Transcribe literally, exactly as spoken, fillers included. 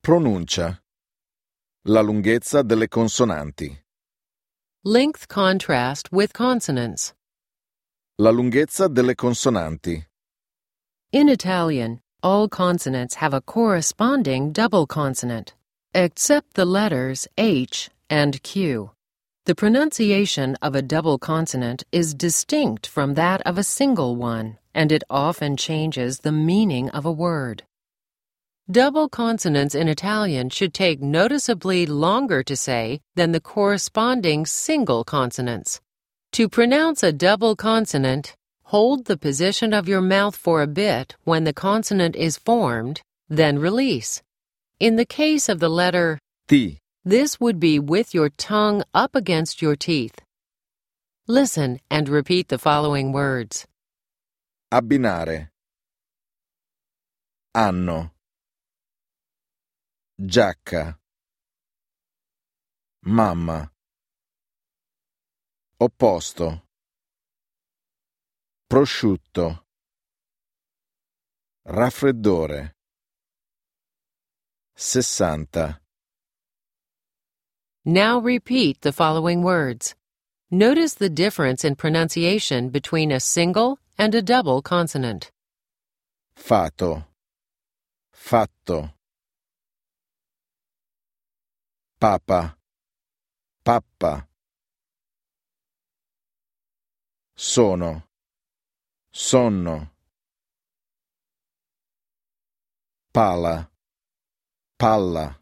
Pronuncia. La lunghezza delle consonanti. Length contrast with consonants. La lunghezza delle consonanti. In Italian, all consonants have a corresponding double consonant, except the letters H and Q. The pronunciation of a double consonant is distinct from that of a single one, and it often changes the meaning of a word. Double consonants in Italian should take noticeably longer to say than the corresponding single consonants. To pronounce a double consonant, hold the position of your mouth for a bit when the consonant is formed, then release. In the case of the letter T. This would be with your tongue up against your teeth. Listen and repeat the following words. Abbinare. Anno. Giacca. Mamma. Opposto. Prosciutto. Raffreddore. Sessanta. Now repeat the following words. Notice the difference in pronunciation between a single and a double consonant. Fato. Fatto. Papa. Pappa. Sono. Sonno. Pala. Palla.